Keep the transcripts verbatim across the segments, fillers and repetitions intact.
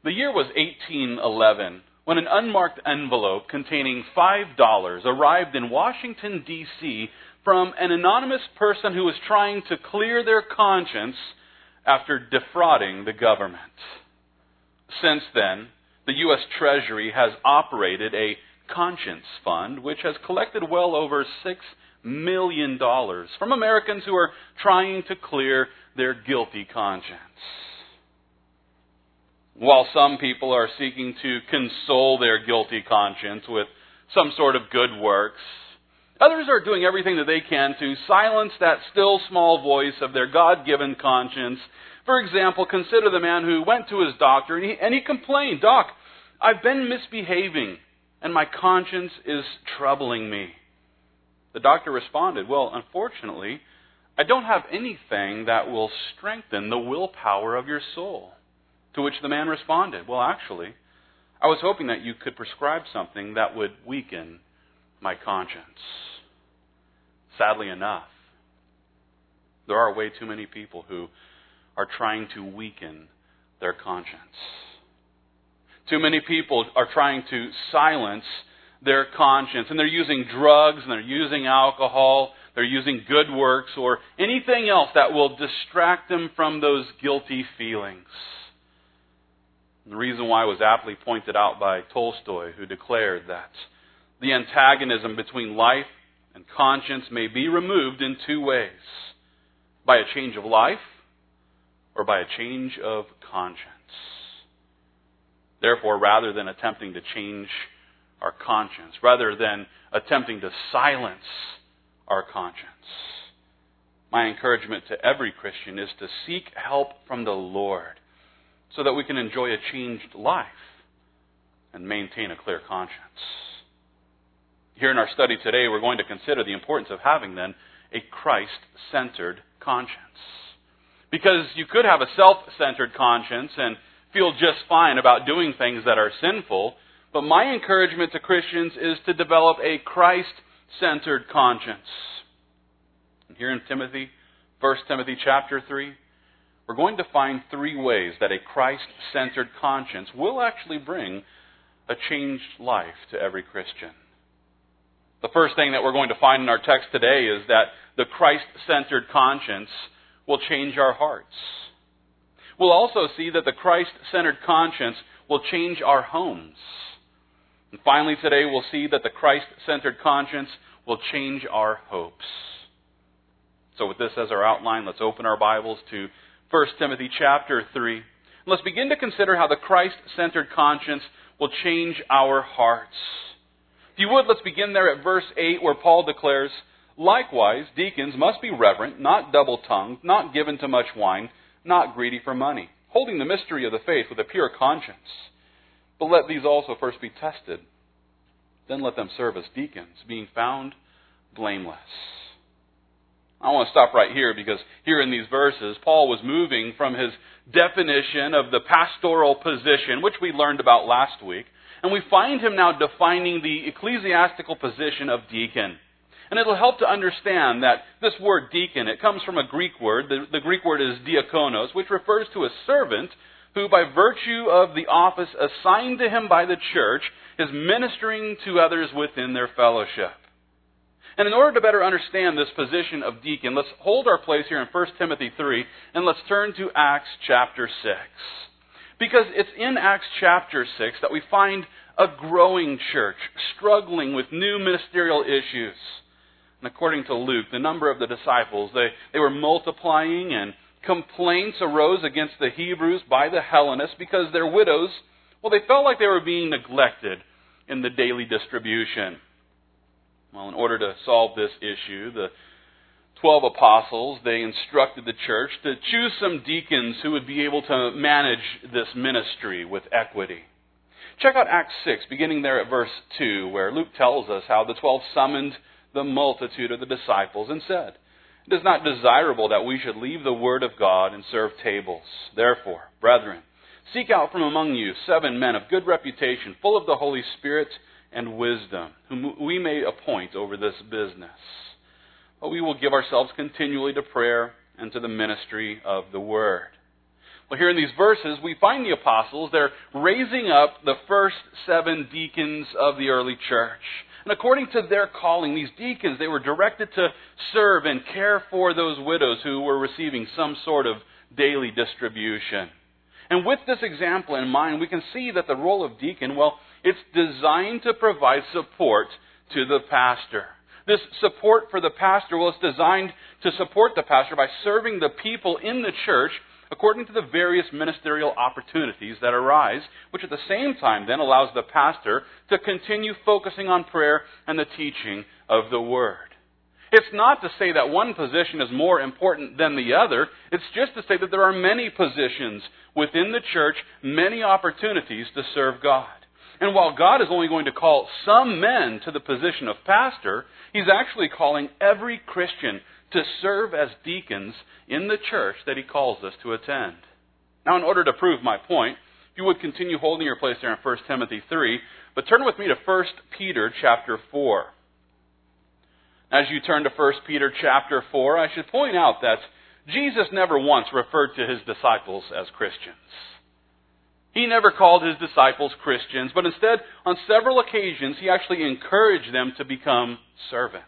The year was eighteen eleven when an unmarked envelope containing five dollars arrived in Washington, D C from an anonymous person who was trying to clear their conscience after defrauding the government. Since then, the U S Treasury has operated a conscience fund which has collected well over six million dollars from Americans who are trying to clear their guilty conscience. While some people are seeking to console their guilty conscience with some sort of good works, others are doing everything that they can to silence that still small voice of their God-given conscience. For example, consider the man who went to his doctor and he, and he complained, "Doc, I've been misbehaving and my conscience is troubling me." The doctor responded, "Well, unfortunately, I don't have anything that will strengthen the willpower of your soul." To which the man responded, "Well, actually, I was hoping that you could prescribe something that would weaken my conscience." Sadly enough, there are way too many people who are trying to weaken their conscience. Too many people are trying to silence their conscience, and they're using drugs, and they're using alcohol, they're using good works, or anything else that will distract them from those guilty feelings. The reason why was aptly pointed out by Tolstoy, who declared that the antagonism between life and conscience may be removed in two ways: by a change of life or by a change of conscience. Therefore, rather than attempting to change our conscience, rather than attempting to silence our conscience, my encouragement to every Christian is to seek help from the Lord so that we can enjoy a changed life and maintain a clear conscience. Here in our study today, we're going to consider the importance of having, then, a Christ-centered conscience. Because you could have a self-centered conscience and feel just fine about doing things that are sinful, but my encouragement to Christians is to develop a Christ-centered conscience. And here in Timothy, First Timothy chapter three, we're going to find three ways that a Christ-centered conscience will actually bring a changed life to every Christian. The first thing that we're going to find in our text today is that the Christ-centered conscience will change our hearts. We'll also see that the Christ-centered conscience will change our homes. And finally today we'll see that the Christ-centered conscience will change our hopes. So with this as our outline, let's open our Bibles to First Timothy chapter three. Let's begin to consider how the Christ-centered conscience will change our hearts. If you would, let's begin there at verse eight, where Paul declares, "Likewise, deacons must be reverent, not double-tongued, not given to much wine, not greedy for money, holding the mystery of the faith with a pure conscience. But let these also first be tested. Then let them serve as deacons, being found blameless." I want to stop right here because here in these verses, Paul was moving from his definition of the pastoral position, which we learned about last week, and we find him now defining the ecclesiastical position of deacon. And it'll help to understand that this word deacon, it comes from a Greek word. The, the Greek word is diakonos, which refers to a servant who, by virtue of the office assigned to him by the church, is ministering to others within their fellowship. And in order to better understand this position of deacon, let's hold our place here in First Timothy three, and let's turn to Acts chapter six. Because it's in Acts chapter six that we find a growing church struggling with new ministerial issues. And according to Luke, the number of the disciples, they, they were multiplying, and complaints arose against the Hebrews by the Hellenists because their widows, well, they felt like they were being neglected in the daily distribution. Well, in order to solve this issue, the twelve apostles, they instructed the church to choose some deacons who would be able to manage this ministry with equity. Check out Acts six, beginning there at verse two, where Luke tells us how the twelve summoned the multitude of the disciples and said, "It is not desirable that we should leave the word of God and serve tables. Therefore, brethren, seek out from among you seven men of good reputation, full of the Holy Spirit and wisdom, whom we may appoint over this business. But we will give ourselves continually to prayer and to the ministry of the word." Well, here in these verses, we find the apostles, they're raising up the first seven deacons of the early church. And according to their calling, these deacons, they were directed to serve and care for those widows who were receiving some sort of daily distribution. And with this example in mind, we can see that the role of deacon, well, it's designed to provide support to the pastor. This support for the pastor, well, it's designed to support the pastor by serving the people in the church according to the various ministerial opportunities that arise, which at the same time then allows the pastor to continue focusing on prayer and the teaching of the Word. It's not to say that one position is more important than the other. It's just to say that there are many positions within the church, many opportunities to serve God. And while God is only going to call some men to the position of pastor, He's actually calling every Christian to serve as deacons in the church that He calls us to attend. Now, in order to prove my point, if you would continue holding your place there in First Timothy three, but turn with me to First Peter chapter four. As you turn to First Peter chapter four, I should point out that Jesus never once referred to His disciples as Christians. He never called His disciples Christians, but instead, on several occasions, He actually encouraged them to become servants.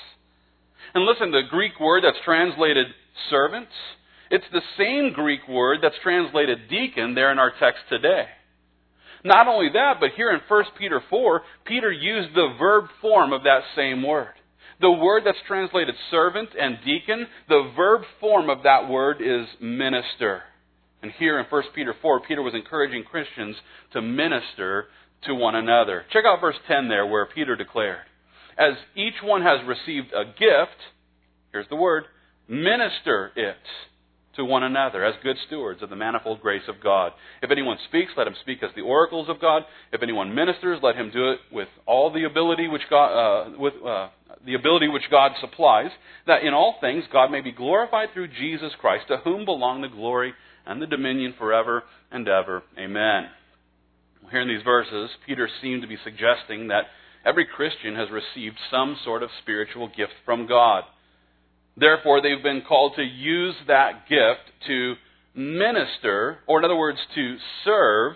And listen, the Greek word that's translated servants, it's the same Greek word that's translated deacon there in our text today. Not only that, but here in First Peter four, Peter used the verb form of that same word. The word that's translated servant and deacon, the verb form of that word is minister. And here in First Peter four, Peter was encouraging Christians to minister to one another. Check out verse ten there where Peter declared, as each one has received a gift, here's the word, minister it to one another as good stewards of the manifold grace of God. If anyone speaks, let him speak as the oracles of God. If anyone ministers, let him do it with all the ability which God, uh, with uh, the ability which God supplies, that in all things God may be glorified through Jesus Christ, to whom belong the glory and the dominion forever and ever. Amen. Here in these verses, Peter seemed to be suggesting that every Christian has received some sort of spiritual gift from God. Therefore, they've been called to use that gift to minister, or in other words, to serve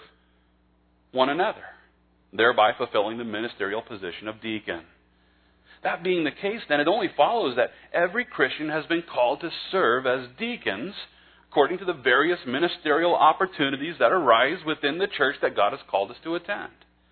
one another, thereby fulfilling the ministerial position of deacon. That being the case, then, it only follows that every Christian has been called to serve as deacons according to the various ministerial opportunities that arise within the church that God has called us to attend.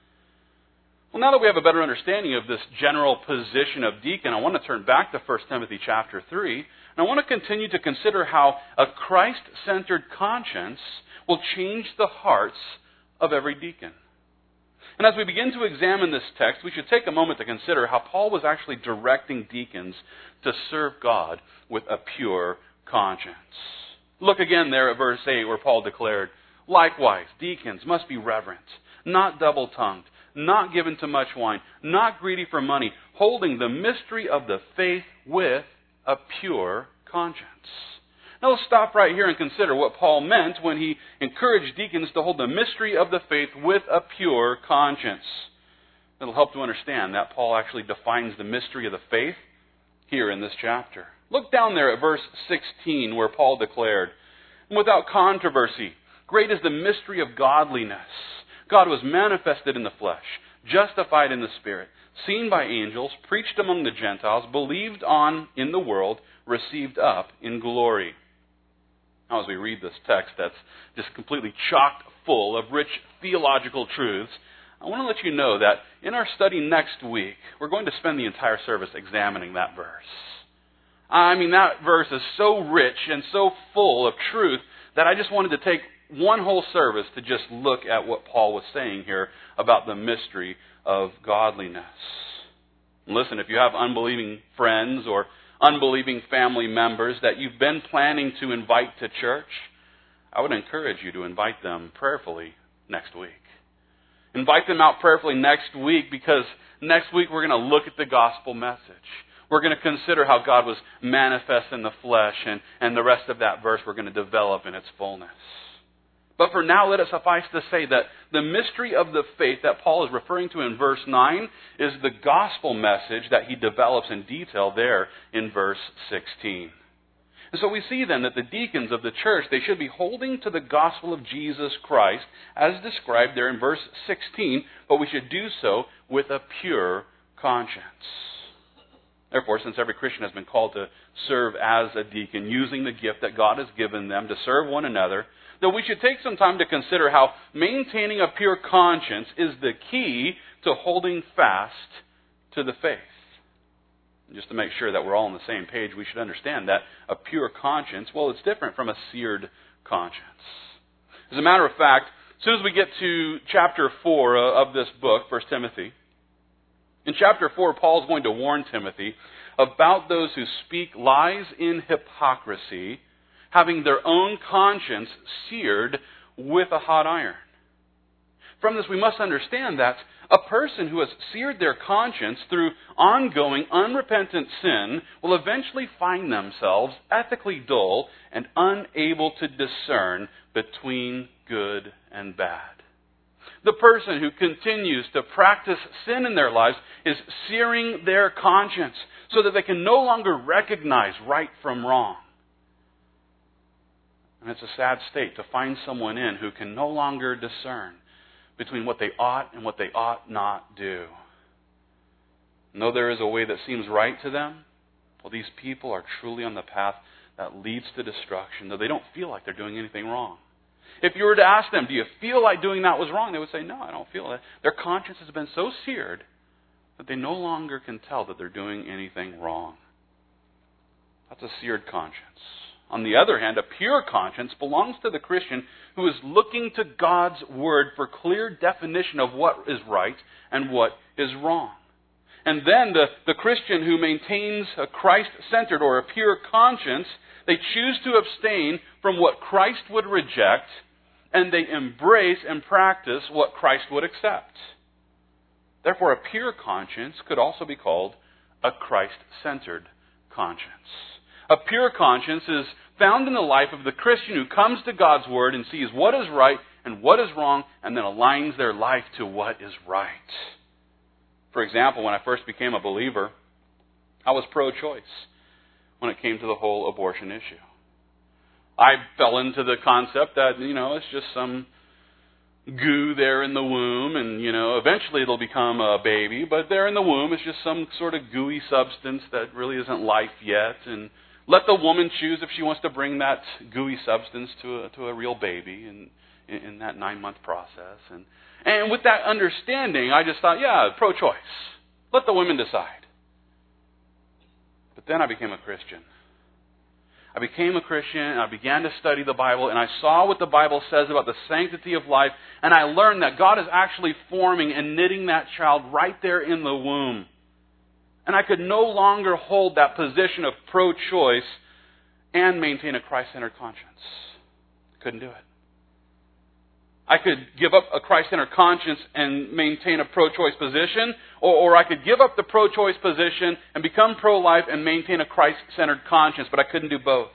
Well, now that we have a better understanding of this general position of deacon, I want to turn back to First Timothy chapter three, and I want to continue to consider how a Christ-centered conscience will change the hearts of every deacon. And as we begin to examine this text, we should take a moment to consider how Paul was actually directing deacons to serve God with a pure conscience. Look again there at verse eight where Paul declared, likewise, deacons must be reverent, not double-tongued, not given to much wine, not greedy for money, holding the mystery of the faith with a pure conscience. Now let's stop right here and consider what Paul meant when he encouraged deacons to hold the mystery of the faith with a pure conscience. It'll help to understand that Paul actually defines the mystery of the faith here in this chapter. Look down there at verse sixteen where Paul declared, without controversy, great is the mystery of godliness. God was manifested in the flesh, justified in the Spirit, seen by angels, preached among the Gentiles, believed on in the world, received up in glory. Now, as we read this text that's just completely chock full of rich theological truths, I want to let you know that in our study next week, we're going to spend the entire service examining that verse. I mean, that verse is so rich and so full of truth that I just wanted to take one whole service to just look at what Paul was saying here about the mystery of godliness. And listen, if you have unbelieving friends or unbelieving family members that you've been planning to invite to church, I would encourage you to invite them prayerfully next week. Invite them out prayerfully next week, because next week we're going to look at the gospel message. We're going to consider how God was manifest in the flesh, and, and the rest of that verse we're going to develop in its fullness. But for now, let it suffice to say that the mystery of the faith that Paul is referring to in verse nine is the gospel message that he develops in detail there in verse sixteen. And so we see then that the deacons of the church, they should be holding to the gospel of Jesus Christ as described there in verse sixteen, but we should do so with a pure conscience. Therefore, since every Christian has been called to serve as a deacon, using the gift that God has given them to serve one another, that we should take some time to consider how maintaining a pure conscience is the key to holding fast to the faith. Just to make sure that we're all on the same page, we should understand that a pure conscience, well, it's different from a seared conscience. As a matter of fact, as soon as we get to chapter four of this book, First Timothy, in chapter four, Paul's going to warn Timothy about those who speak lies in hypocrisy, having their own conscience seared with a hot iron. From this, we must understand that a person who has seared their conscience through ongoing, unrepentant sin will eventually find themselves ethically dull and unable to discern between good and bad. The person who continues to practice sin in their lives is searing their conscience so that they can no longer recognize right from wrong. And it's a sad state to find someone in who can no longer discern between what they ought and what they ought not do. And though there is a way that seems right to them, well, these people are truly on the path that leads to destruction, though they don't feel like they're doing anything wrong. If you were to ask them, do you feel like doing that was wrong? They would say, no, I don't feel it. Their conscience has been so seared that they no longer can tell that they're doing anything wrong. That's a seared conscience. On the other hand, a pure conscience belongs to the Christian who is looking to God's Word for clear definition of what is right and what is wrong. And then the, the Christian who maintains a Christ-centered or a pure conscience, they choose to abstain from what Christ would reject, and they embrace and practice what Christ would accept. Therefore, a pure conscience could also be called a Christ-centered conscience. A pure conscience is found in the life of the Christian who comes to God's Word and sees what is right and what is wrong, and then aligns their life to what is right. For example, when I first became a believer, I was pro-choice when it came to the whole abortion issue. I fell into the concept that, you know, it's just some goo there in the womb, and, you know, eventually it'll become a baby, but there in the womb it's just some sort of gooey substance that really isn't life yet, and let the woman choose if she wants to bring that gooey substance to a, to a real baby in, in, in that nine-month process. And, and with that understanding, I just thought, yeah, pro-choice. Let the women decide. But then I became a Christian. I became a Christian, and I began to study the Bible, and I saw what the Bible says about the sanctity of life, and I learned that God is actually forming and knitting that child right there in the womb. And I could no longer hold that position of pro-choice and maintain a Christ-centered conscience. Couldn't do it. I could give up a Christ-centered conscience and maintain a pro-choice position, or, or I could give up the pro-choice position and become pro-life and maintain a Christ-centered conscience, but I couldn't do both.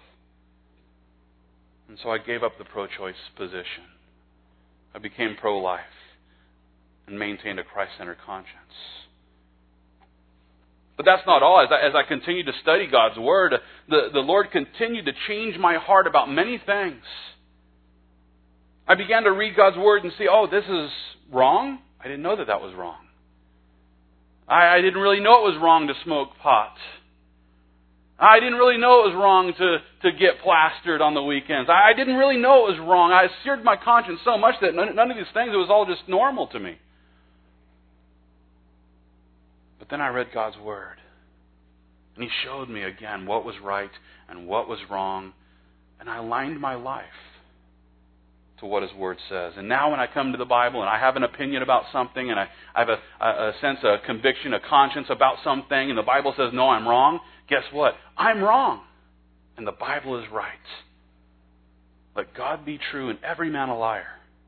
And so I gave up the pro-choice position. I became pro-life and maintained a Christ-centered conscience. But that's not all. As I, as I continued to study God's Word, the, the Lord continued to change my heart about many things. I began to read God's Word and see, oh, this is wrong? I didn't know that that was wrong. I, I didn't really know it was wrong to smoke pot. I didn't really know it was wrong to, to get plastered on the weekends. I, I didn't really know it was wrong. I seared my conscience so much that none, none of these things, it was all just normal to me. But then I read God's Word. And He showed me again what was right and what was wrong. And I aligned my life to what His Word says. And now when I come to the Bible and I have an opinion about something, and I, I have a, a sense, a conviction, a conscience about something, and the Bible says, no, I'm wrong, guess what? I'm wrong. And the Bible is right. Let God be true and every man a liar.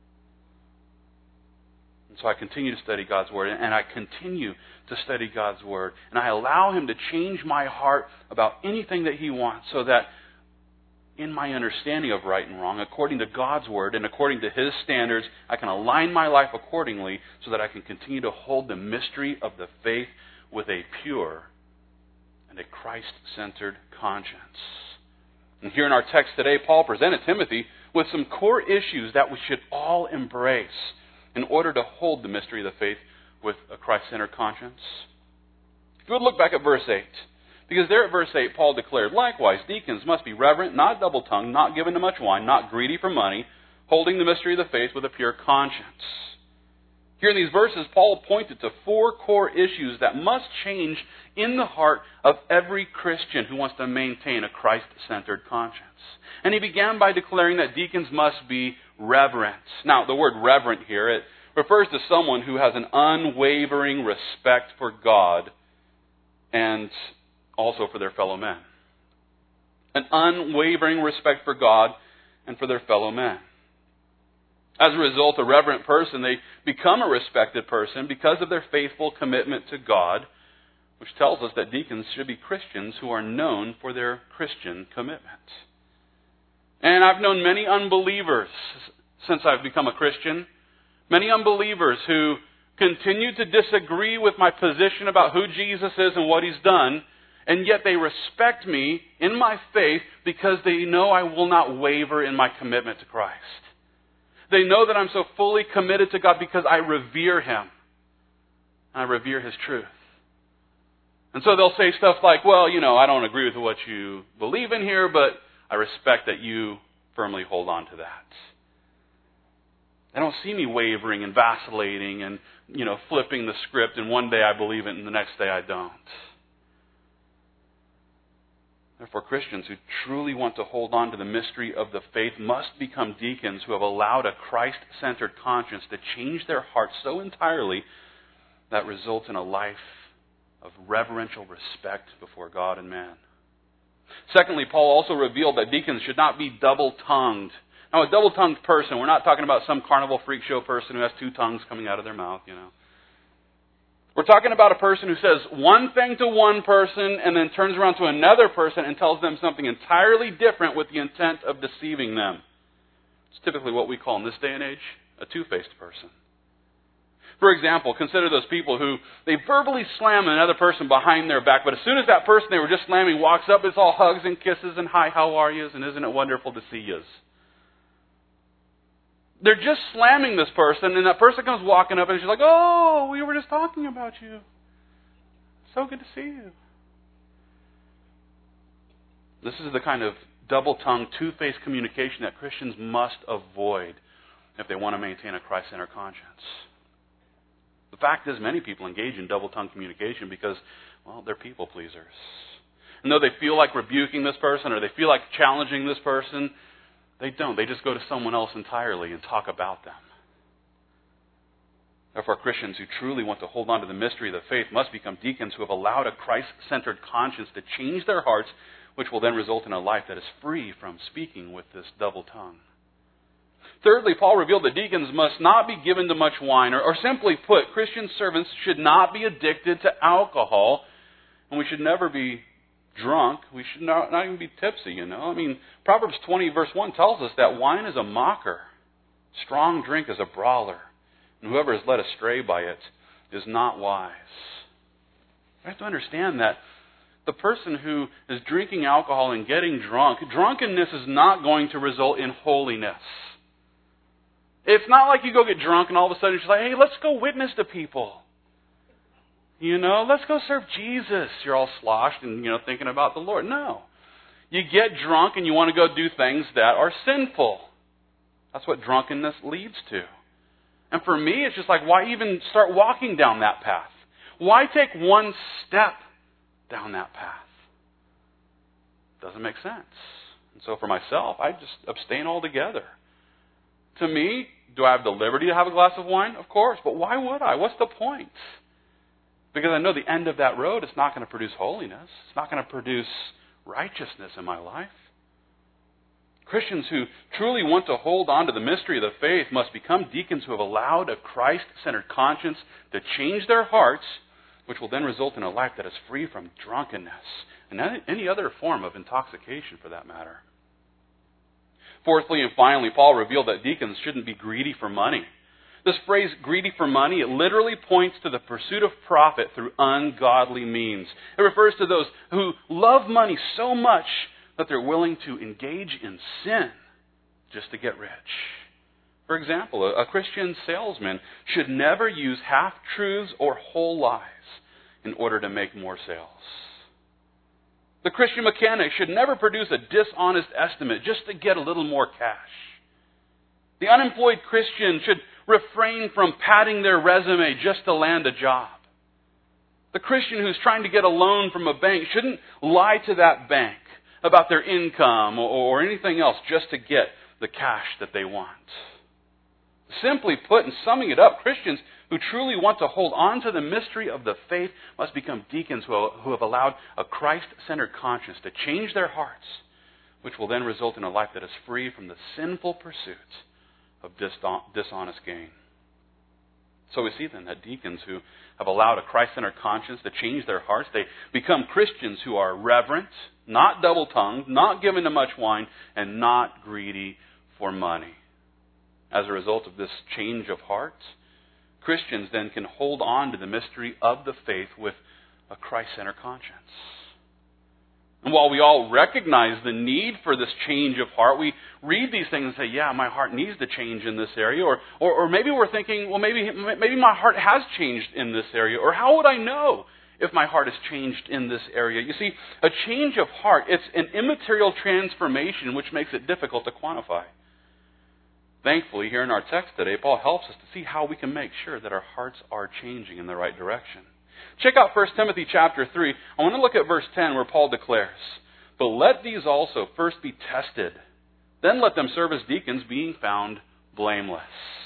And so I continue to study God's Word, and I continue to study God's Word. And I allow Him to change my heart about anything that He wants, so that in my understanding of right and wrong, according to God's Word and according to His standards, I can align my life accordingly so that I can continue to hold the mystery of the faith with a pure and a Christ-centered conscience. And here in our text today, Paul presented Timothy with some core issues that we should all embrace in order to hold the mystery of the faith with a Christ-centered conscience. If you would look back at verse eight, because there at verse eight, Paul declared, "Likewise, deacons must be reverent, not double-tongued, not given to much wine, not greedy for money, holding the mystery of the faith with a pure conscience." Here in these verses, Paul pointed to four core issues that must change in the heart of every Christian who wants to maintain a Christ-centered conscience. And he began by declaring that deacons must be reverent. Now, the word reverent here, it refers to someone who has an unwavering respect for God and also for their fellow men. An unwavering respect for God and for their fellow men. As a result, a reverent person, they become a respected person because of their faithful commitment to God, which tells us that deacons should be Christians who are known for their Christian commitment. And I've known many unbelievers since I've become a Christian, many unbelievers who continue to disagree with my position about who Jesus is and what He's done, and yet they respect me in my faith because they know I will not waver in my commitment to Christ. They know that I'm so fully committed to God because I revere Him. I revere His truth. And so they'll say stuff like, well, you know, I don't agree with what you believe in here, but I respect that you firmly hold on to that. They don't see me wavering and vacillating and, you know, flipping the script, and one day I believe it and the next day I don't. Therefore, Christians who truly want to hold on to the mystery of the faith must become deacons who have allowed a Christ-centered conscience to change their hearts so entirely that results in a life of reverential respect before God and man. Secondly, Paul also revealed that deacons should not be double-tongued. Now, a double-tongued person, we're not talking about some carnival freak show person who has two tongues coming out of their mouth, you know. We're talking about a person who says one thing to one person and then turns around to another person and tells them something entirely different with the intent of deceiving them. It's typically what we call in this day and age a two-faced person. For example, consider those people who they verbally slam another person behind their back, but as soon as that person they were just slamming walks up, it's all hugs and kisses and hi, how are yous, and isn't it wonderful to see yous. They're just slamming this person, and that person comes walking up and she's like, oh, we were just talking about you. So good to see you. This is the kind of double-tongued, two-faced communication that Christians must avoid if they want to maintain a Christ-centered conscience. The fact is, many people engage in double-tongued communication because, well, they're people pleasers. And though they feel like rebuking this person or they feel like challenging this person, they don't. They just go to someone else entirely and talk about them. Therefore, Christians who truly want to hold on to the mystery of the faith must become deacons who have allowed a Christ-centered conscience to change their hearts, which will then result in a life that is free from speaking with this double tongue. Thirdly, Paul revealed that deacons must not be given to much wine, or, or simply put, Christian servants should not be addicted to alcohol, and we should never be drunk. We should not, not even be tipsy, you know. I mean, Proverbs twenty verse one tells us that wine is a mocker. Strong drink is a brawler. And whoever is led astray by it is not wise. We have to understand that the person who is drinking alcohol and getting drunk, drunkenness is not going to result in holiness. It's not like you go get drunk and all of a sudden you're just like, hey, let's go witness to people. You know, let's go serve Jesus. You're all sloshed and, you know, thinking about the Lord. No. You get drunk and you want to go do things that are sinful. That's what drunkenness leads to. And for me, it's just like, why even start walking down that path? Why take one step down that path? Doesn't make sense. And so for myself, I just abstain altogether. To me, do I have the liberty to have a glass of wine? Of course. But why would I? What's the point? Because I know the end of that road is not going to produce holiness. It's not going to produce righteousness in my life. Christians who truly want to hold on to the mystery of the faith must become deacons who have allowed a Christ-centered conscience to change their hearts, which will then result in a life that is free from drunkenness and any other form of intoxication for that matter. Fourthly and finally, Paul revealed that deacons shouldn't be greedy for money. This phrase, greedy for money, it literally points to the pursuit of profit through ungodly means. It refers to those who love money so much that they're willing to engage in sin just to get rich. For example, a, a Christian salesman should never use half-truths or whole lies in order to make more sales. The Christian mechanic should never produce a dishonest estimate just to get a little more cash. The unemployed Christian should refrain from padding their resume just to land a job. The Christian who's trying to get a loan from a bank shouldn't lie to that bank about their income or anything else just to get the cash that they want. Simply put, and summing it up, Christians who truly want to hold on to the mystery of the faith must become deacons who have allowed a Christ-centered conscience to change their hearts, which will then result in a life that is free from the sinful pursuits of dishonest gain. So we see then that deacons who have allowed a Christ-centered conscience to change their hearts, they become Christians who are reverent, not double-tongued, not given to much wine, and not greedy for money. As a result of this change of heart, Christians then can hold on to the mystery of the faith with a Christ-centered conscience. And while we all recognize the need for this change of heart, we read these things and say, yeah, my heart needs to change in this area. Or, or, or maybe we're thinking, well, maybe, maybe my heart has changed in this area. Or how would I know if my heart has changed in this area? You see, a change of heart, it's an immaterial transformation which makes it difficult to quantify. Thankfully, here in our text today, Paul helps us to see how we can make sure that our hearts are changing in the right direction. Check out First Timothy chapter three. I want to look at verse ten where Paul declares, "But let these also first be tested. Then let them serve as deacons, being found blameless."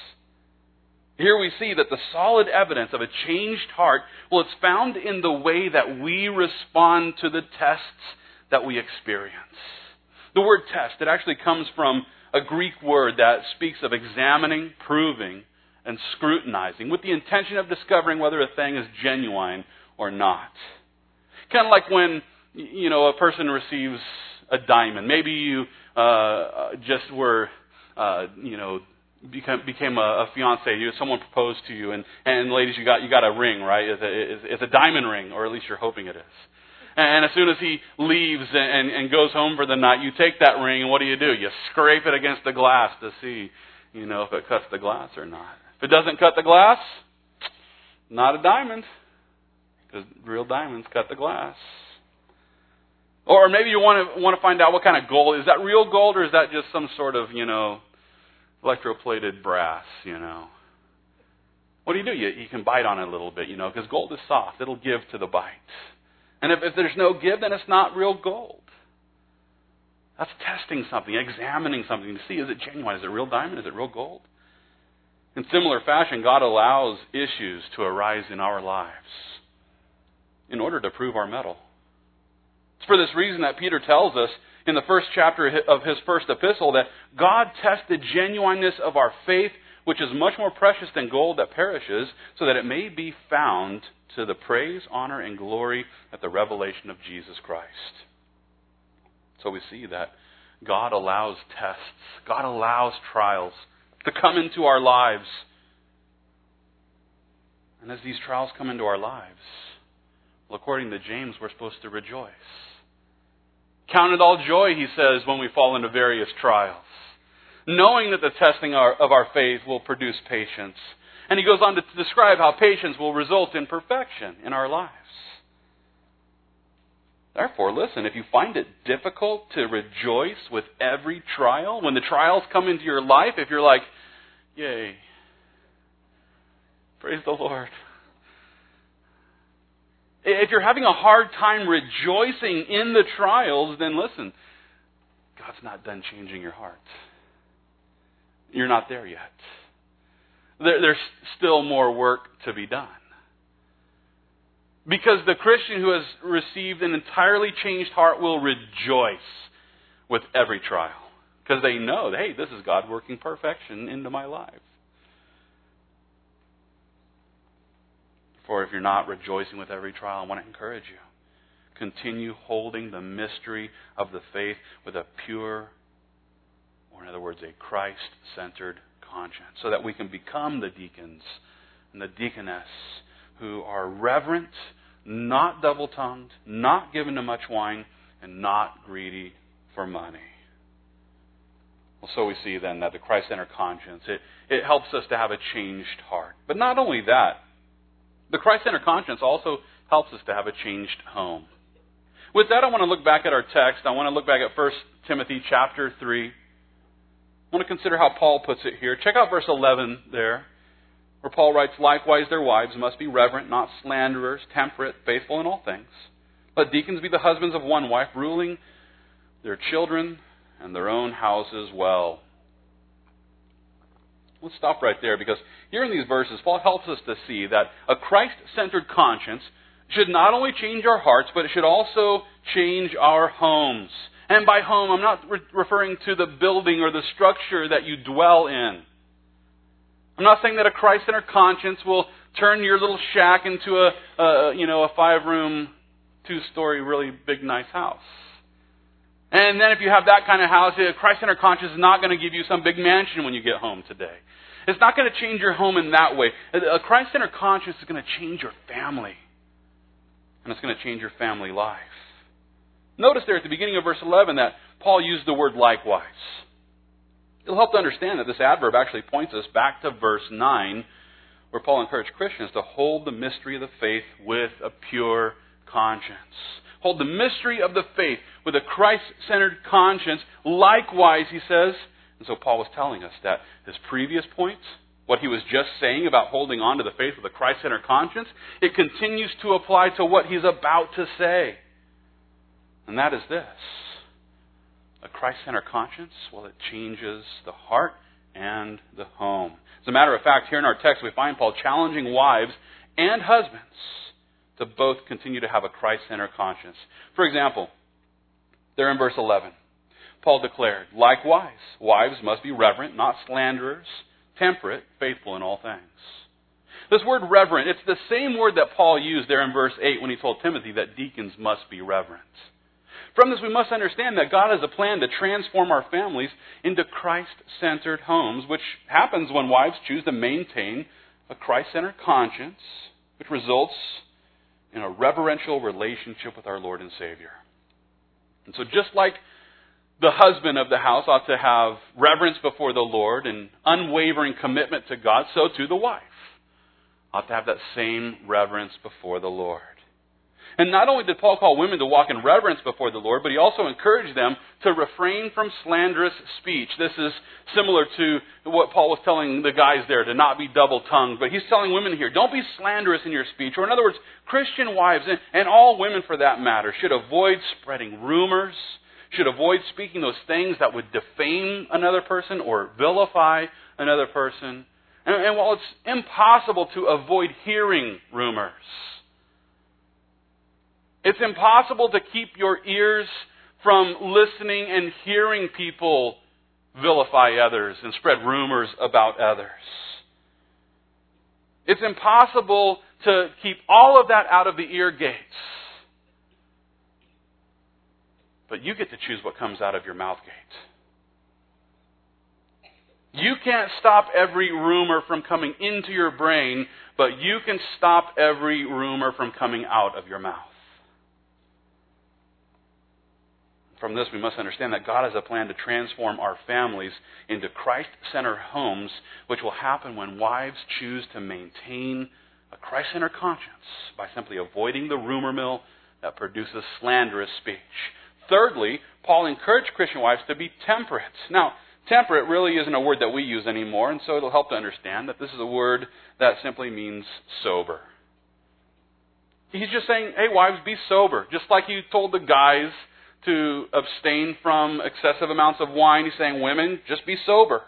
Here we see that the solid evidence of a changed heart, well, it's found in the way that we respond to the tests that we experience. The word test, it actually comes from a Greek word that speaks of examining, proving, and scrutinizing with the intention of discovering whether a thing is genuine or not. Kind of like when, you know, a person receives a diamond. Maybe you uh, just were, uh, you know, became, became a, a fiancé. You, someone proposed to you, and, and ladies, you got you got a ring, right? It's a, it's, it's a diamond ring, or at least you're hoping it is. And as soon as he leaves and, and goes home for the night, you take that ring, and what do you do? You scrape it against the glass to see, you know, if it cuts the glass or not. If it doesn't cut the glass, not a diamond, because real diamonds cut the glass. Or maybe you want to want to find out what kind of gold. Is that real gold, or is that just some sort of, you know, electroplated brass, you know? What do you do? You, you can bite on it a little bit, you know, because gold is soft. It'll give to the bite. And if, if there's no give, then it's not real gold. That's testing something, examining something to see, is it genuine? Is it real diamond? Is it real gold? In similar fashion, God allows issues to arise in our lives in order to prove our mettle. It's for this reason that Peter tells us in the first chapter of his first epistle that God tested genuineness of our faith, which is much more precious than gold that perishes, so that it may be found to the praise, honor, and glory at the revelation of Jesus Christ. So we see that God allows tests, God allows trials to come into our lives. And as these trials come into our lives, well, according to James, we're supposed to rejoice. Count it all joy, he says, when we fall into various trials, knowing that the testing of our faith will produce patience. And he goes on to describe how patience will result in perfection in our lives. Therefore, listen, if you find it difficult to rejoice with every trial, when the trials come into your life, if you're like, yay, praise the Lord. If you're having a hard time rejoicing in the trials, then listen, God's not done changing your heart. You're not there yet. There, there's still more work to be done. Because the Christian who has received an entirely changed heart will rejoice with every trial. Because they know, hey, this is God working perfection into my life. For if you're not rejoicing with every trial, I want to encourage you. Continue holding the mystery of the faith with a pure, or in other words, a Christ-centered conscience, so that we can become the deacons and the deaconess who are reverent, not double-tongued, not given to much wine, and not greedy for money. Well, so we see then that the Christ-centered conscience, it, it helps us to have a changed heart. But not only that, the Christ-centered conscience also helps us to have a changed home. With that, I want to look back at our text. I want to look back at First Timothy chapter three. I want to consider how Paul puts it here. Check out verse eleven there, where Paul writes, "Likewise their wives must be reverent, not slanderers, temperate, faithful in all things. Let deacons be the husbands of one wife, ruling their children and their own houses well." Let's stop right there, because here in these verses, Paul helps us to see that a Christ-centered conscience should not only change our hearts, but it should also change our homes. And by home, I'm not re- referring to the building or the structure that you dwell in. I'm not saying that a Christ-centered conscience will turn your little shack into a, a you know, a five-room, two-story, really big, nice house. And then if you have that kind of house, a Christ-centered conscience is not going to give you some big mansion when you get home today. It's not going to change your home in that way. A Christ-centered conscience is going to change your family. And it's going to change your family life. Notice there at the beginning of verse eleven that Paul used the word likewise. It'll help to understand that this adverb actually points us back to verse nine, where Paul encouraged Christians to hold the mystery of the faith with a pure conscience. Hold the mystery of the faith with a Christ-centered conscience. Likewise, he says. And so Paul was telling us that his previous points, what he was just saying about holding on to the faith with a Christ-centered conscience, it continues to apply to what he's about to say. And that is this. A Christ-centered conscience, well, it changes the heart and the home. As a matter of fact, here in our text we find Paul challenging wives and husbands to both continue to have a Christ-centered conscience. For example, there in verse eleven, Paul declared, "Likewise, wives must be reverent, not slanderers, temperate, faithful in all things." This word reverent, it's the same word that Paul used there in verse eight when he told Timothy that deacons must be reverent. From this, we must understand that God has a plan to transform our families into Christ-centered homes, which happens when wives choose to maintain a Christ-centered conscience, which results in a reverential relationship with our Lord and Savior. And so just like the husband of the house ought to have reverence before the Lord and unwavering commitment to God, so too the wife ought to have that same reverence before the Lord. And not only did Paul call women to walk in reverence before the Lord, but he also encouraged them to refrain from slanderous speech. This is similar to what Paul was telling the guys there, to not be double-tongued. But he's telling women here, don't be slanderous in your speech. Or in other words, Christian wives, and, and all women for that matter, should avoid spreading rumors, should avoid speaking those things that would defame another person or vilify another person. And, and while it's impossible to avoid hearing rumors, it's impossible to keep your ears from listening and hearing people vilify others and spread rumors about others. It's impossible to keep all of that out of the ear gates. But you get to choose what comes out of your mouth gate. You can't stop every rumor from coming into your brain, but you can stop every rumor from coming out of your mouth. From this, we must understand that God has a plan to transform our families into Christ-centered homes, which will happen when wives choose to maintain a Christ-centered conscience by simply avoiding the rumor mill that produces slanderous speech. Thirdly, Paul encouraged Christian wives to be temperate. Now, temperate really isn't a word that we use anymore, and so it'll help to understand that this is a word that simply means sober. He's just saying, hey, wives, be sober. Just like he told the guys to abstain from excessive amounts of wine, he's saying, women, just be sober.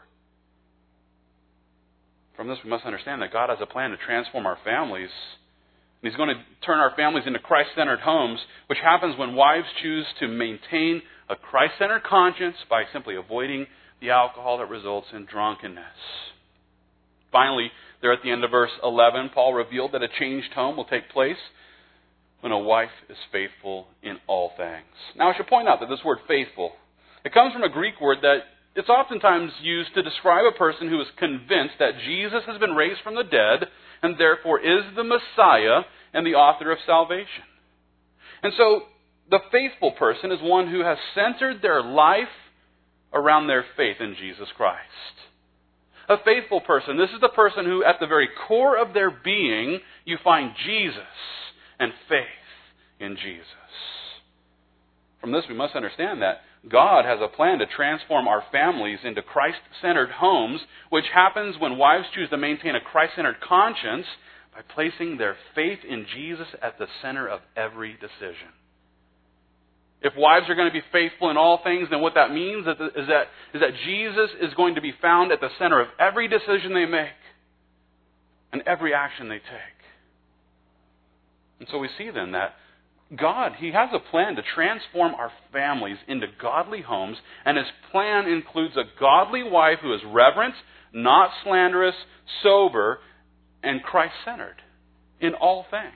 From this, we must understand that God has a plan to transform our families. And He's going to turn our families into Christ-centered homes, which happens when wives choose to maintain a Christ-centered conscience by simply avoiding the alcohol that results in drunkenness. Finally, there at the end of verse eleven, Paul revealed that a changed home will take place when a wife is faithful in all things. Now, I should point out that this word faithful, it comes from a Greek word that it's oftentimes used to describe a person who is convinced that Jesus has been raised from the dead and therefore is the Messiah and the author of salvation. And so, The faithful person is one who has centered their life around their faith in Jesus Christ. A faithful person, this is the person who at the very core of their being, you find Jesus and faith in Jesus. From this we must understand that God has a plan to transform our families into Christ-centered homes, which happens when wives choose to maintain a Christ-centered conscience by placing their faith in Jesus at the center of every decision. If wives are going to be faithful in all things, then what that means is that, is that Jesus is going to be found at the center of every decision they make and every action they take. And so we see then that God, He has a plan to transform our families into godly homes, and His plan includes a godly wife who is reverent, not slanderous, sober, and Christ-centered in all things.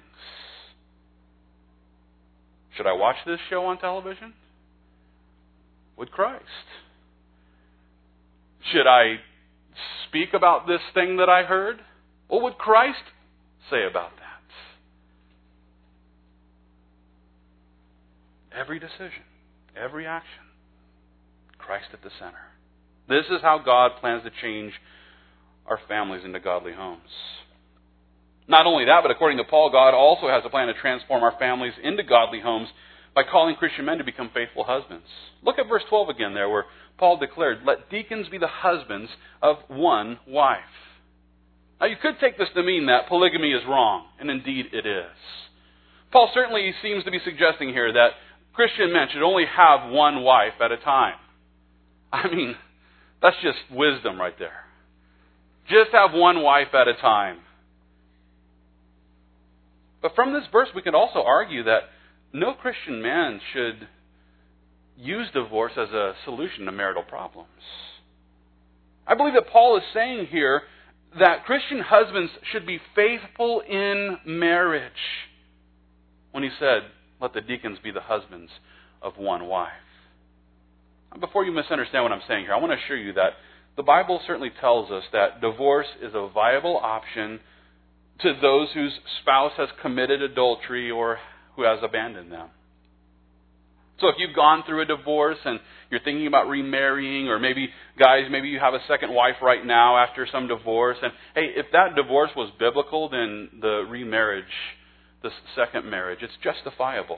Should I watch this show on television? With Christ. Should I speak about this thing that I heard? What would Christ say about that? Every decision, every action, Christ at the center. This is how God plans to change our families into godly homes. Not only that, but according to Paul, God also has a plan to transform our families into godly homes by calling Christian men to become faithful husbands. Look at verse twelve again there, where Paul declared, "Let deacons be the husbands of one wife." Now you could take this to mean that polygamy is wrong, and indeed it is. Paul certainly seems to be suggesting here that Christian men should only have one wife at a time. I mean, that's just wisdom right there. Just have one wife at a time. But from this verse, we can also argue that no Christian man should use divorce as a solution to marital problems. I believe that Paul is saying here that Christian husbands should be faithful in marriage when he said, "Let the deacons be the husbands of one wife." Before you misunderstand what I'm saying here, I want to assure you that the Bible certainly tells us that divorce is a viable option to those whose spouse has committed adultery or who has abandoned them. So if you've gone through a divorce and you're thinking about remarrying, or maybe, guys, maybe you have a second wife right now after some divorce, and hey, if that divorce was biblical, then the remarriage, the second marriage, it's justifiable.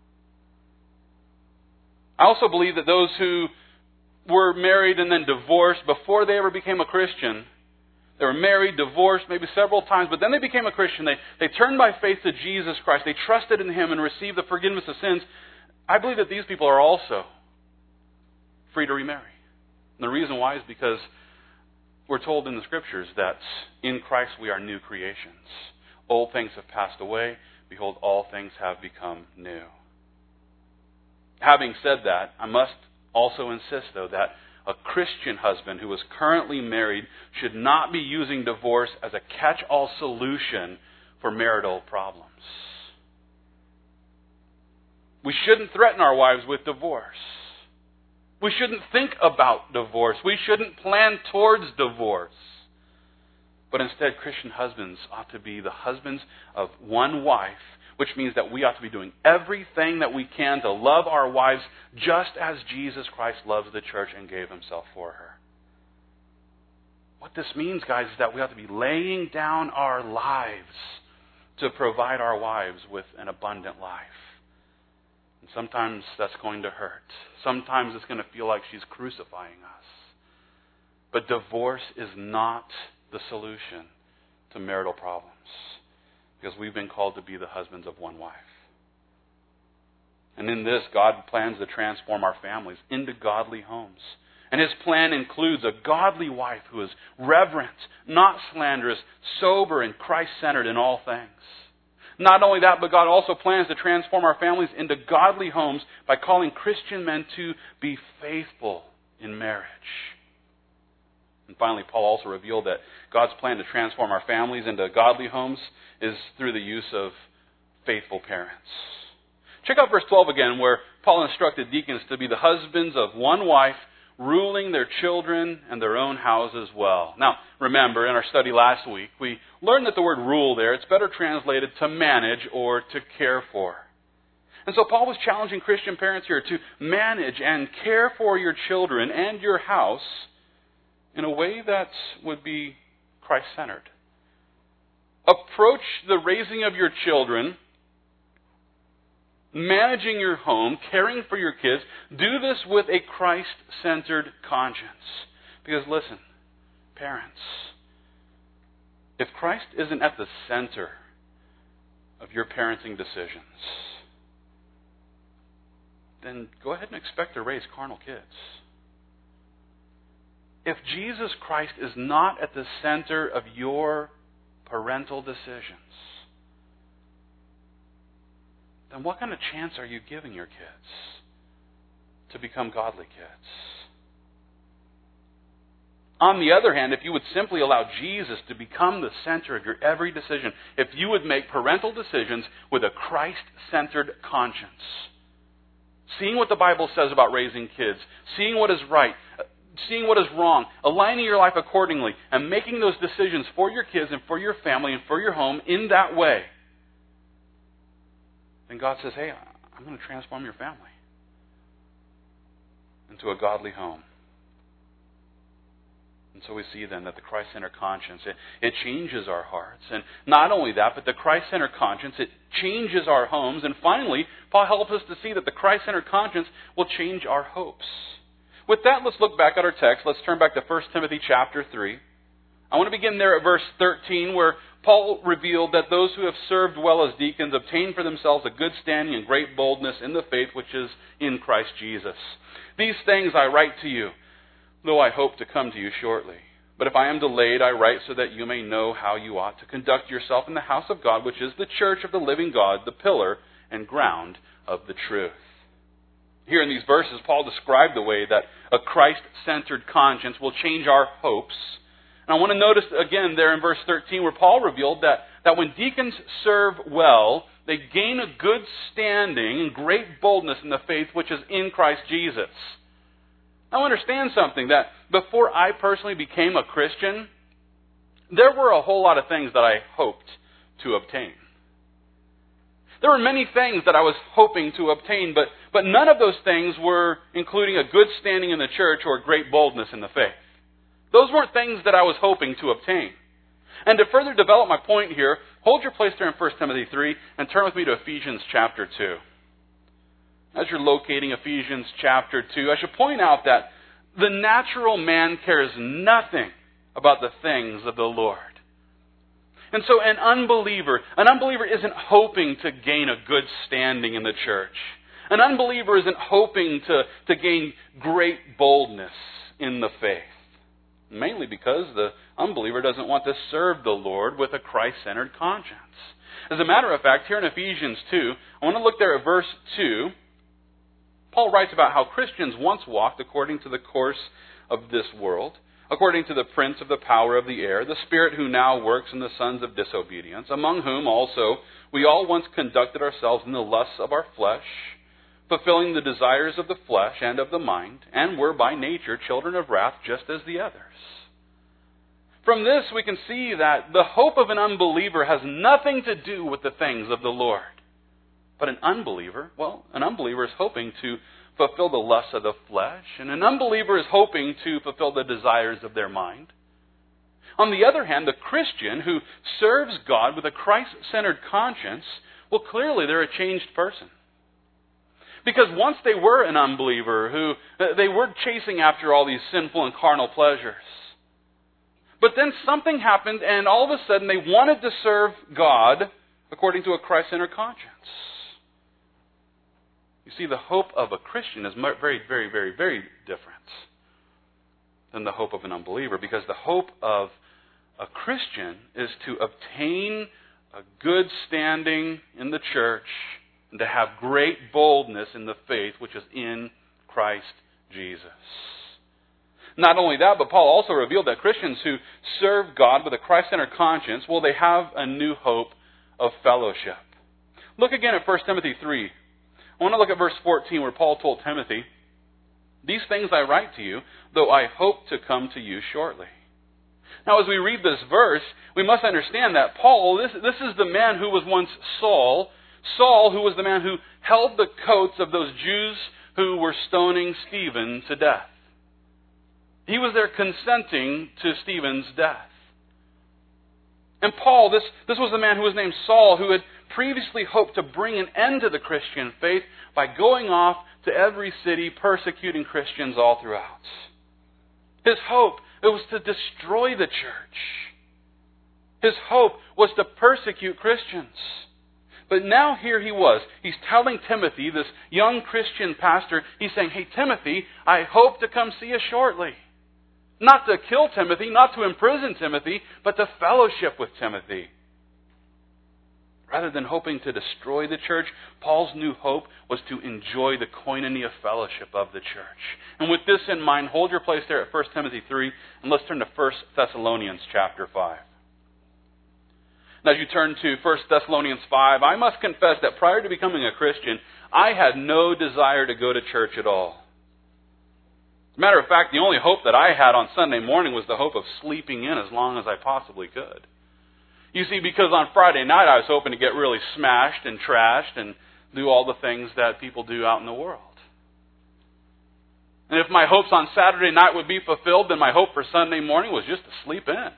I also believe that those who were married and then divorced before they ever became a Christian, they were married, divorced, maybe several times, but then they became a Christian. They, they turned by faith to Jesus Christ. They trusted in Him and received the forgiveness of sins. I believe that these people are also free to remarry. And the reason why is because we're told in the Scriptures that in Christ we are new creations. Old things have passed away. Behold, all things have become new. Having said that, I must also insist, though, that a Christian husband who is currently married should not be using divorce as a catch-all solution for marital problems. We shouldn't threaten our wives with divorce. We shouldn't think about divorce. We shouldn't plan towards divorce. But instead, Christian husbands ought to be the husbands of one wife, which means that we ought to be doing everything that we can to love our wives just as Jesus Christ loves the church and gave Himself for her. What this means, guys, is that we ought to be laying down our lives to provide our wives with an abundant life. And sometimes that's going to hurt. Sometimes it's going to feel like she's crucifying us. But divorce is not the solution to marital problems, because we've been called to be the husbands of one wife. And in this, God plans to transform our families into godly homes. And His plan includes a godly wife who is reverent, not slanderous, sober, and Christ-centered in all things. Not only that, but God also plans to transform our families into godly homes by calling Christian men to be faithful in marriage. And finally, Paul also revealed that God's plan to transform our families into godly homes is through the use of faithful parents. Check out verse twelve again, where Paul instructed deacons to be the husbands of one wife, ruling their children and their own houses well. Now, remember, in our study last week, we learned that the word rule there, it's better translated to manage or to care for. And so Paul was challenging Christian parents here to manage and care for your children and your house in a way that would be Christ-centered. Approach the raising of your children, managing your home, caring for your kids. Do this with a Christ-centered conscience. Because listen, parents, if Christ isn't at the center of your parenting decisions, then go ahead and expect to raise carnal kids. If Jesus Christ is not at the center of your parental decisions, then what kind of chance are you giving your kids to become godly kids? On the other hand, if you would simply allow Jesus to become the center of your every decision, if you would make parental decisions with a Christ-centered conscience, seeing what the Bible says about raising kids, seeing what is right, seeing what is wrong, aligning your life accordingly, and making those decisions for your kids and for your family and for your home in that way, then God says, hey, I'm going to transform your family into a godly home. And so we see then that the Christ-centered conscience, it, it changes our hearts. And not only that, but the Christ-centered conscience, it changes our homes. And finally, Paul helps us to see that the Christ-centered conscience will change our hopes. With that, let's look back at our text. Let's turn back to First Timothy chapter three. I want to begin there at verse thirteen, where Paul revealed that those who have served well as deacons obtain for themselves a good standing and great boldness in the faith which is in Christ Jesus. These things I write to you, though I hope to come to you shortly. But if I am delayed, I write so that you may know how you ought to conduct yourself in the house of God, which is the church of the living God, the pillar and ground of the truth. Here in these verses, Paul described the way that a Christ-centered conscience will change our hopes. And I want to notice again there in verse thirteen where Paul revealed that, that when deacons serve well, they gain a good standing and great boldness in the faith which is in Christ Jesus. Now understand something, that before I personally became a Christian, there were a whole lot of things that I hoped to obtain. There were many things that I was hoping to obtain, but, but none of those things were including a good standing in the church or great boldness in the faith. Those weren't things that I was hoping to obtain. And to further develop my point here, hold your place there in First Timothy three and turn with me to Ephesians chapter two. As you're locating Ephesians chapter two, I should point out that the natural man cares nothing about the things of the Lord. And so an unbeliever, an unbeliever isn't hoping to gain a good standing in the church. An unbeliever isn't hoping to, to gain great boldness in the faith. Mainly because the unbeliever doesn't want to serve the Lord with a Christ-centered conscience. As a matter of fact, here in Ephesians two, I want to look there at verse two. Paul writes about how Christians once walked according to the course of this world, according to the prince of the power of the air, the spirit who now works in the sons of disobedience, among whom also we all once conducted ourselves in the lusts of our flesh, fulfilling the desires of the flesh and of the mind, and were by nature children of wrath just as the others. From this we can see that the hope of an unbeliever has nothing to do with the things of the Lord. But an unbeliever, well, an unbeliever is hoping to fulfill the lusts of the flesh, and an unbeliever is hoping to fulfill the desires of their mind. On the other hand, the Christian who serves God with a Christ-centered conscience, well, clearly they're a changed person. Because once they were an unbeliever who, they were chasing after all these sinful and carnal pleasures. But then something happened and all of a sudden they wanted to serve God according to a Christ-centered conscience. You see, the hope of a Christian is very, very, very, very different than the hope of an unbeliever. Because the hope of a Christian is to obtain a good standing in the church and to have great boldness in the faith which is in Christ Jesus. Not only that, but Paul also revealed that Christians who serve God with a Christ-centered conscience, well, they have a new hope of fellowship. Look again at First Timothy three. I want to look at verse fourteen where Paul told Timothy, "These things I write to you, though I hope to come to you shortly." Now, as we read this verse, we must understand that Paul, this, this is the man who was once Saul, Saul, who was the man who held the coats of those Jews who were stoning Stephen to death. He was there consenting to Stephen's death. And Paul, this, this was the man who was named Saul, who had previously hoped to bring an end to the Christian faith by going off to every city persecuting Christians all throughout. His hope, it was to destroy the church. His hope was to persecute Christians. But now here he was. He's telling Timothy, this young Christian pastor, he's saying, hey, Timothy, I hope to come see you shortly. Not to kill Timothy, not to imprison Timothy, but to fellowship with Timothy. Rather than hoping to destroy the church, Paul's new hope was to enjoy the koinonia fellowship of the church. And with this in mind, hold your place there at First Timothy three, and let's turn to First Thessalonians chapter five. And as you turn to First Thessalonians five, I must confess that prior to becoming a Christian, I had no desire to go to church at all. As a matter of fact, the only hope that I had on Sunday morning was the hope of sleeping in as long as I possibly could. You see, because on Friday night I was hoping to get really smashed and trashed and do all the things that people do out in the world. And if my hopes on Saturday night would be fulfilled, then my hope for Sunday morning was just to sleep in.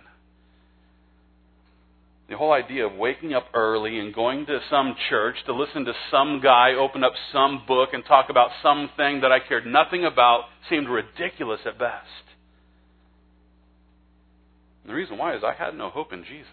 The whole idea of waking up early and going to some church to listen to some guy open up some book and talk about something that I cared nothing about seemed ridiculous at best. And the reason why is I had no hope in Jesus.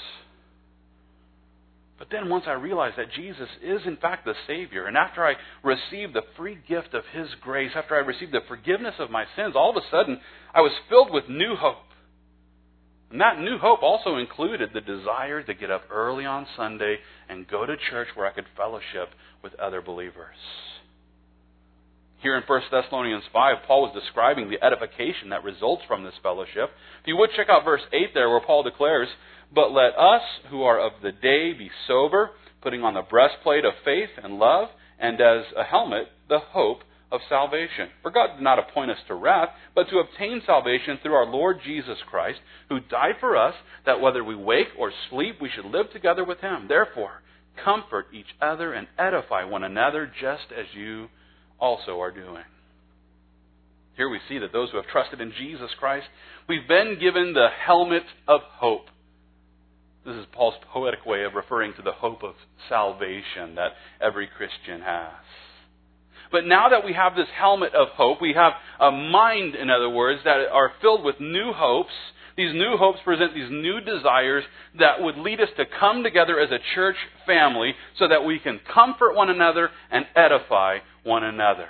But then once I realized that Jesus is in fact the Savior, and after I received the free gift of His grace, after I received the forgiveness of my sins, all of a sudden I was filled with new hope. And that new hope also included the desire to get up early on Sunday and go to church where I could fellowship with other believers. Here in First Thessalonians five, Paul was describing the edification that results from this fellowship. If you would check out verse eight there where Paul declares, "But let us who are of the day be sober, putting on the breastplate of faith and love, and as a helmet the hope of salvation. For God did not appoint us to wrath, but to obtain salvation through our Lord Jesus Christ, who died for us, that whether we wake or sleep, we should live together with Him. Therefore, comfort each other and edify one another, just as you also are doing." Here we see that those who have trusted in Jesus Christ, we've been given the helmet of hope. This is Paul's poetic way of referring to the hope of salvation that every Christian has. But now that we have this helmet of hope, we have a mind, in other words, that are filled with new hopes. These new hopes present these new desires that would lead us to come together as a church family so that we can comfort one another and edify one another.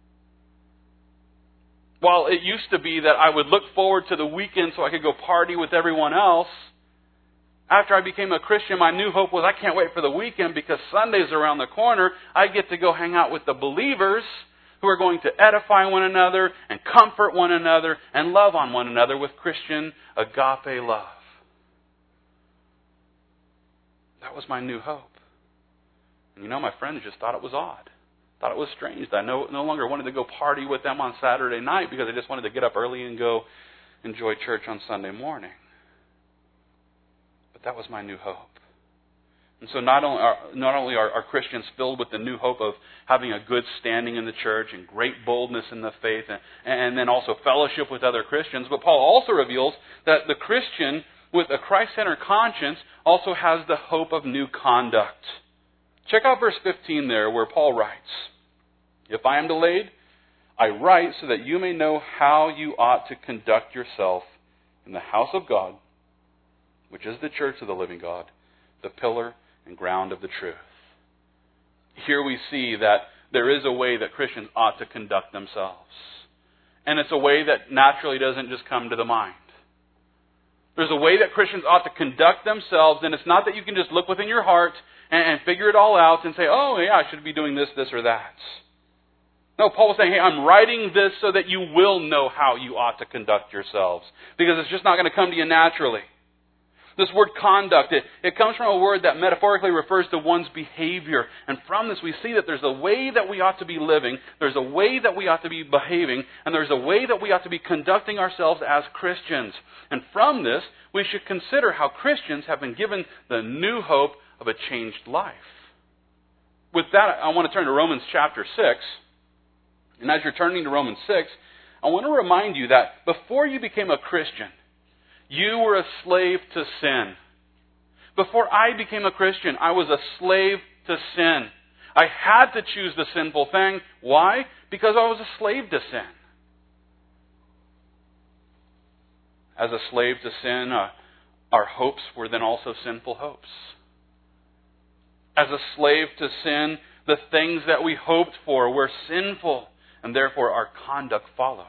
While it used to be that I would look forward to the weekend so I could go party with everyone else, after I became a Christian, my new hope was I can't wait for the weekend because Sunday's around the corner. I get to go hang out with the believers who are going to edify one another and comfort one another and love on one another with Christian agape love. That was my new hope. And you know, my friends just thought it was odd. Thought it was strange that I no, no longer wanted to go party with them on Saturday night because I just wanted to get up early and go enjoy church on Sunday morning. But that was my new hope. And so not only are, not only are, are Christians filled with the new hope of having a good standing in the church and great boldness in the faith and, and then also fellowship with other Christians, but Paul also reveals that the Christian with a Christ-centered conscience also has the hope of new conduct. Check out verse fifteen there where Paul writes, "If I am delayed, I write so that you may know how you ought to conduct yourself in the house of God, which is the church of the living God, the pillar and ground of the truth." Here we see that there is a way that Christians ought to conduct themselves. And it's a way that naturally doesn't just come to the mind. There's a way that Christians ought to conduct themselves, and it's not that you can just look within your heart and, and figure it all out and say, oh, yeah, I should be doing this, this, or that. No, Paul was saying, hey, I'm writing this so that you will know how you ought to conduct yourselves. Because it's just not going to come to you naturally. This word conduct, it, it comes from a word that metaphorically refers to one's behavior. And from this we see that there's a way that we ought to be living, there's a way that we ought to be behaving, and there's a way that we ought to be conducting ourselves as Christians. And from this, we should consider how Christians have been given the new hope of a changed life. with that, I want to turn to Romans chapter six. And as you're turning to Romans six, I want to remind you that before you became a Christian, you were a slave to sin. Before I became a Christian, I was a slave to sin. I had to choose the sinful thing. Why? Because I was a slave to sin. As a slave to sin, uh, our hopes were then also sinful hopes. As a slave to sin, the things that we hoped for were sinful, and therefore our conduct followed.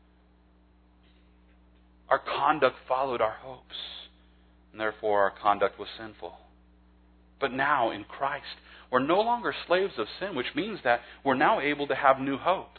Our conduct followed our hopes, and therefore our conduct was sinful. But now, in Christ, we're no longer slaves of sin, which means that we're now able to have new hope.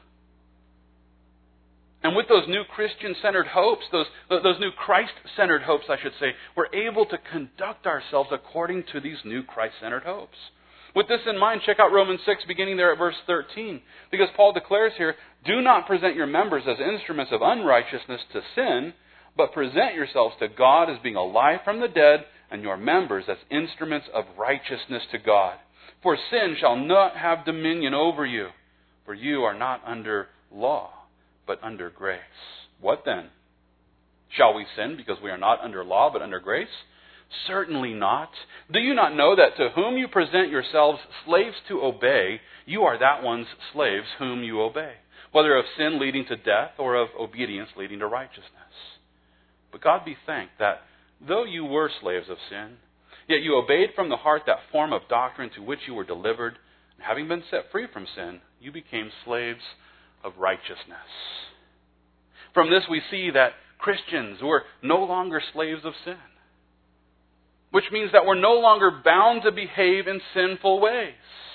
And with those new Christian-centered hopes, those, those new Christ-centered hopes, I should say, we're able to conduct ourselves according to these new Christ-centered hopes. With this in mind, check out Romans six, beginning there at verse thirteen. Because Paul declares here, "Do not present your members as instruments of unrighteousness to sin, but present yourselves to God as being alive from the dead, and your members as instruments of righteousness to God. For sin shall not have dominion over you, for you are not under law, but under grace." What then? Shall we sin because we are not under law, but under grace? Certainly not. Do you not know that to whom you present yourselves slaves to obey, you are that one's slaves whom you obey, whether of sin leading to death or of obedience leading to righteousness? But God be thanked that though you were slaves of sin, yet you obeyed from the heart that form of doctrine to which you were delivered, and having been set free from sin, you became slaves of righteousness. From this we see that Christians were no longer slaves of sin, which means that we're no longer bound to behave in sinful ways.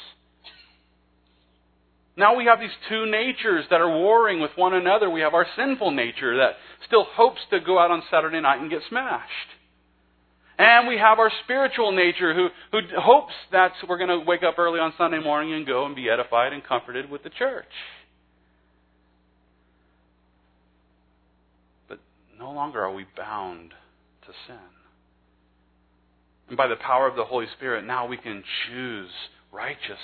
Now we have these two natures that are warring with one another. We have our sinful nature that still hopes to go out on Saturday night and get smashed. And we have our spiritual nature who, who hopes that we're going to wake up early on Sunday morning and go and be edified and comforted with the church. But no longer are we bound to sin. And by the power of the Holy Spirit, now we can choose righteousness.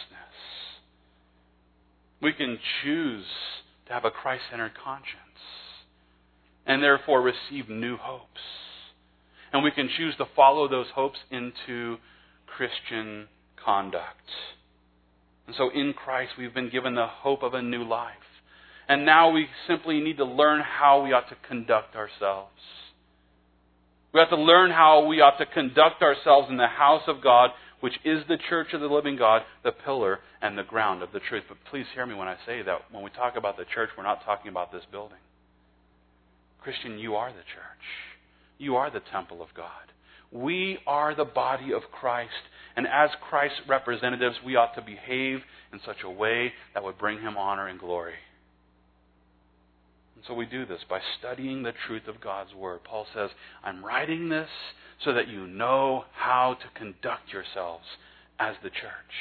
We can choose to have a Christ-centered conscience and therefore receive new hopes. And we can choose to follow those hopes into Christian conduct. And so in Christ we've been given the hope of a new life. And now we simply need to learn how we ought to conduct ourselves. We have to learn how we ought to conduct ourselves in the house of God, which is the church of the living God, the pillar and the ground of the truth. But please hear me when I say that when we talk about the church, we're not talking about this building. Christian, you are the church. You are the temple of God. We are the body of Christ. And as Christ's representatives, we ought to behave in such a way that would bring Him honor and glory. And so we do this by studying the truth of God's Word. Paul says, I'm writing this so that you know how to conduct yourselves as the church.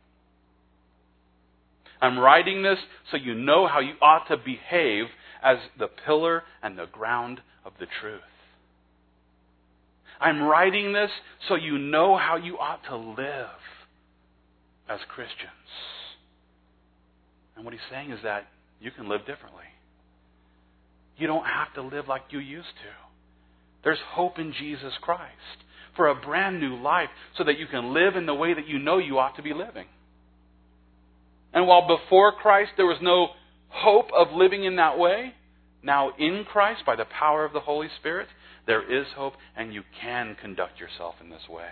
I'm writing this so you know how you ought to behave as the pillar and the ground of the truth. I'm writing this so you know how you ought to live as Christians. And what he's saying is that you can live differently. You don't have to live like you used to. There's hope in Jesus Christ for a brand new life so that you can live in the way that you know you ought to be living. And while before Christ there was no hope of living in that way, now in Christ, by the power of the Holy Spirit, there is hope and you can conduct yourself in this way.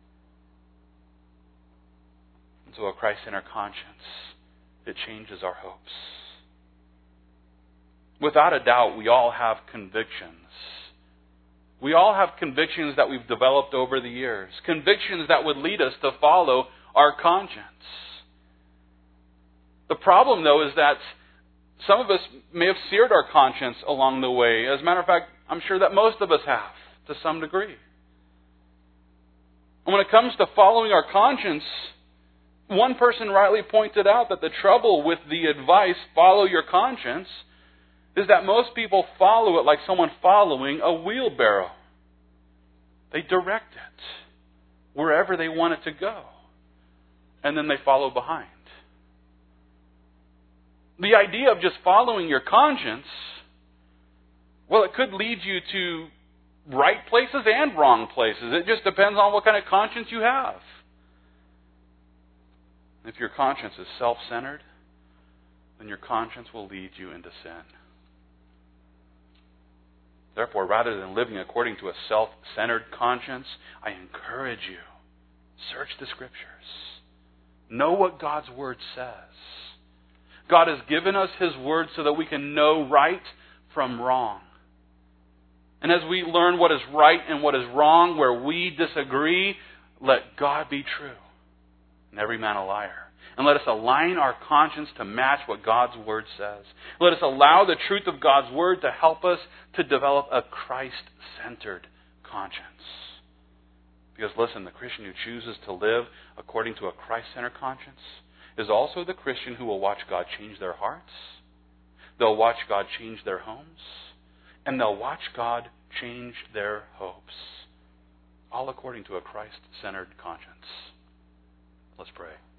And so a Christ-centered conscience, it changes our hopes. Without a doubt, we all have convictions. We all have convictions that we've developed over the years. Convictions that would lead us to follow our conscience. The problem, though, is that some of us may have seared our conscience along the way. As a matter of fact, I'm sure that most of us have, to some degree. And when it comes to following our conscience, one person rightly pointed out that the trouble with the advice, follow your conscience, is that most people follow it like someone following a wheelbarrow. They direct it wherever they want it to go. and then they follow behind. The idea of just following your conscience, well, it could lead you to right places and wrong places. It just depends on what kind of conscience you have. If your conscience is self-centered, then your conscience will lead you into sin. Therefore, rather than living according to a self-centered conscience, I encourage you, search the Scriptures. Know what God's Word says. God has given us His Word so that we can know right from wrong. And as we learn what is right and what is wrong, where we disagree, let God be true and every man a liar. And let us align our conscience to match what God's Word says. Let us allow the truth of God's Word to help us to develop a Christ-centered conscience. Because listen, the Christian who chooses to live according to a Christ-centered conscience is also the Christian who will watch God change their hearts. They'll watch God change their homes. And they'll watch God change their hopes. All according to a Christ-centered conscience. Let's pray.